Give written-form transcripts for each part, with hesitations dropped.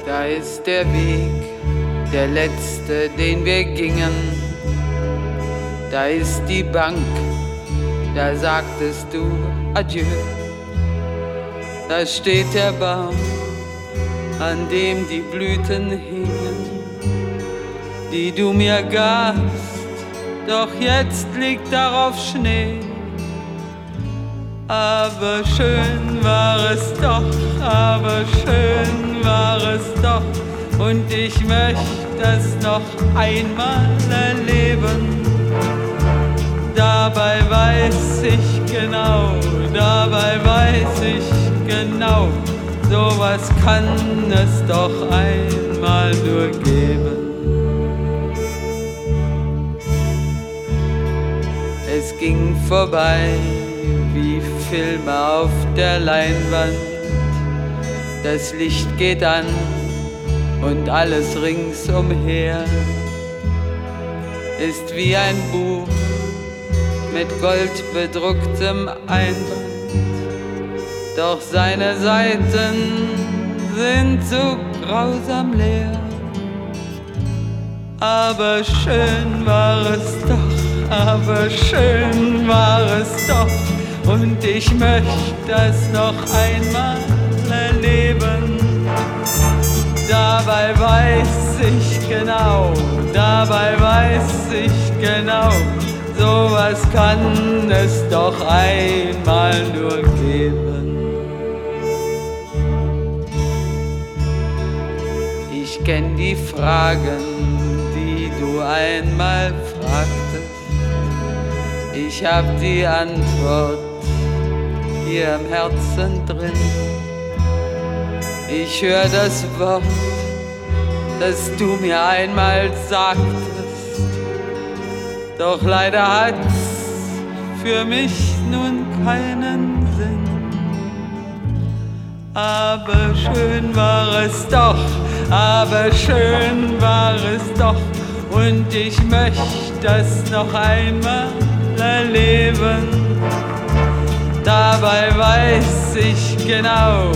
Da ist der Weg, der letzte, den wir gingen. Da ist die Bank, da sagtest du Adieu. Da steht der Baum, an dem die Blüten hingen, die du mir gabst, doch jetzt liegt darauf Schnee. Aber schön war es doch, aber schön war es doch, und ich möchte es noch einmal erleben. Dabei weiß ich genau, sowas kann es doch einmal nur geben. Es ging vorbei wie Filme auf der Leinwand. Das Licht geht an und alles ringsumher ist wie ein Buch mit goldbedrucktem Einband. Doch seine Seiten sind so grausam leer. Aber schön war es doch, aber schön war es doch, und ich möchte es noch einmal erleben. Dabei weiß ich genau, sowas kann es doch einmal nur geben. Ich kenn die Fragen, die du einmal fragtest. Ich hab die Antwort hier im Herzen drin. Ich hör das Wort, das du mir einmal sagtest. Doch leider hat's für mich nun keinen Sinn. Aber schön war es doch, aber schön war es doch, und ich möchte es noch einmal erleben. Dabei weiß ich genau,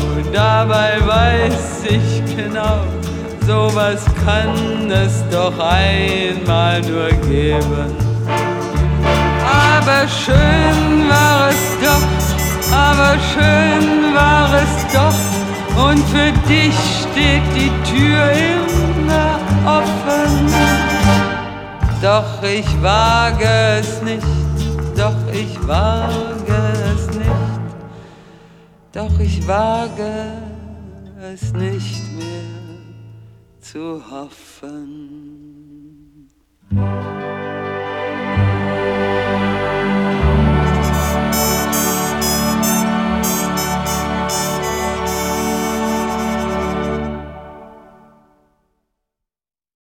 sowas kann es doch einmal nur geben. Aber schön war es doch, aber schön war es doch, und für dich steht die Tür immer offen. Doch ich wage es nicht, doch ich wage es nicht, doch ich wage es nicht mehr zu hoffen.